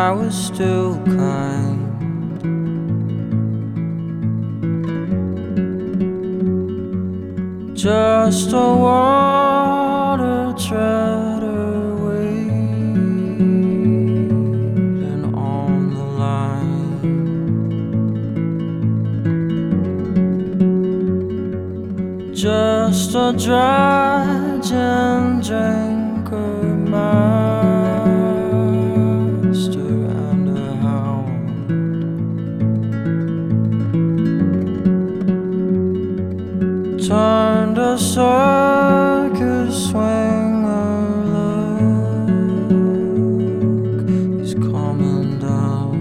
I was still kind. Just a water treader waiting on the line. Just a drudge and drinker, master and a hound. Turned a circus swinger, look, he's coming down,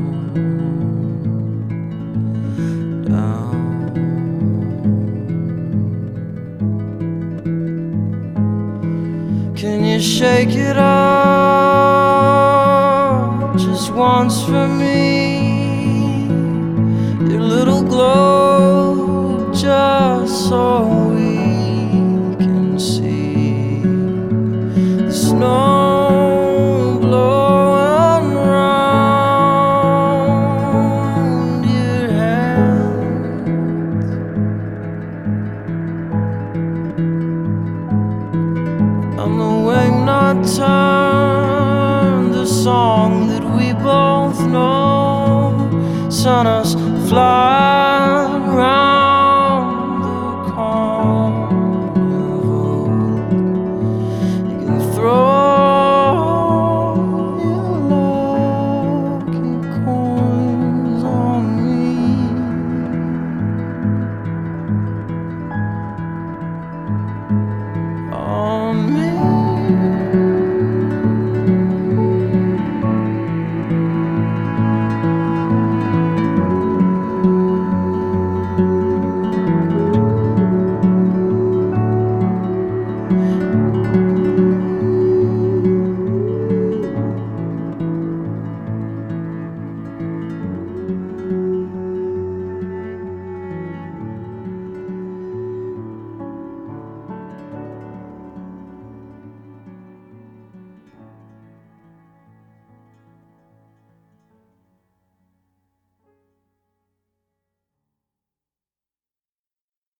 down. Can you shake it up just once for me? Your little globe just